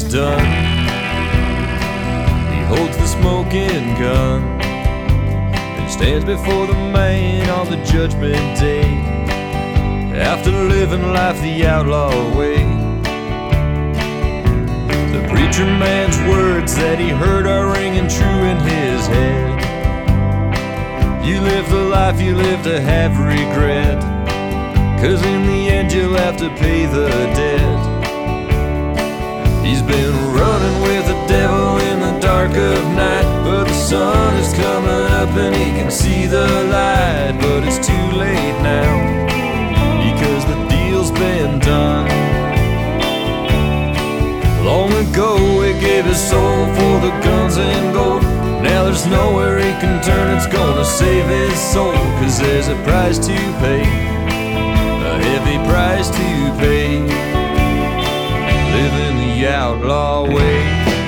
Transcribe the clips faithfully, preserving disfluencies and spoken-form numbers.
done. He holds the smoking gun and stands before the man on the judgment day, after living life the outlaw way. The preacher man's words that he heard are ringing true in his head. You live the life you live to have regret, 'cause in the end you'll have to pay the debt. He's been running with the devil in the dark of night, but the sun is coming up and he can see the light. But it's too late now, because the deal's been done. Long ago he gave his soul for the guns and gold. Now there's nowhere he can turn that's gonna save his soul, 'cause there's a price to pay, a heavy price to pay, living the outlaw way.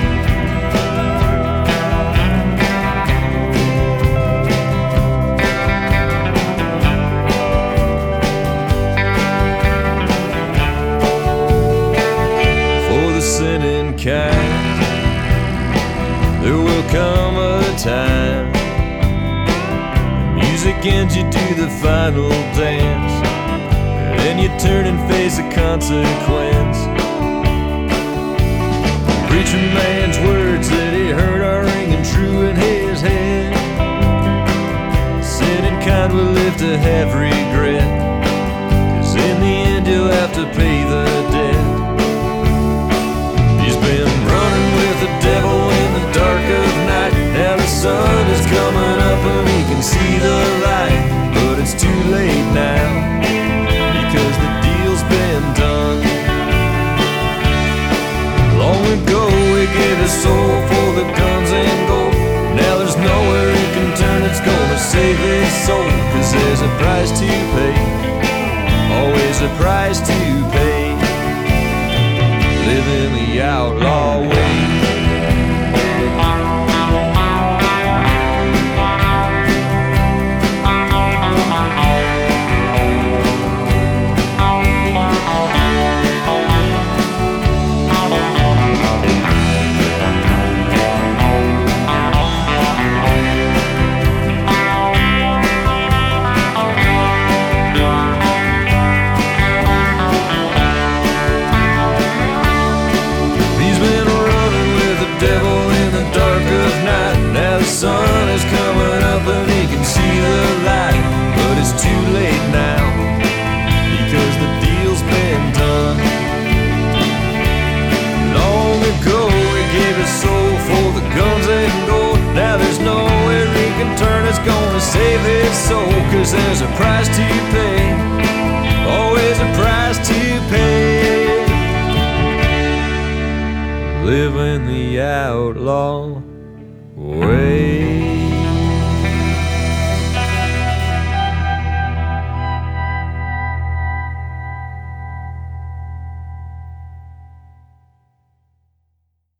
For the sinning kind, there will come a time music ends, you do the final dance, then you turn and face the consequence. Preacher man's words that he heard are ringing true in his head. Sinning kind will live to have regret, 'cause in the end you'll have to pay the debt. He's been running with the devil in the dark of night. Now the sun is coming up and he can see the light, but it's too late now, because the deal's been done. Long ago he gave his soul for the guns and gold. Now there's nowhere he can turn that's gonna save his soul, 'cause there's a price to pay, always a price to pay, living the outlaw way. The sun is coming up and he can see the light, but it's too late now, because the deal's been done. Long ago he gave his soul for the guns and gold. Now there's nowhere he can turn that's gonna save his soul, 'cause there's a price to pay, always a price to pay, living the outlaw way.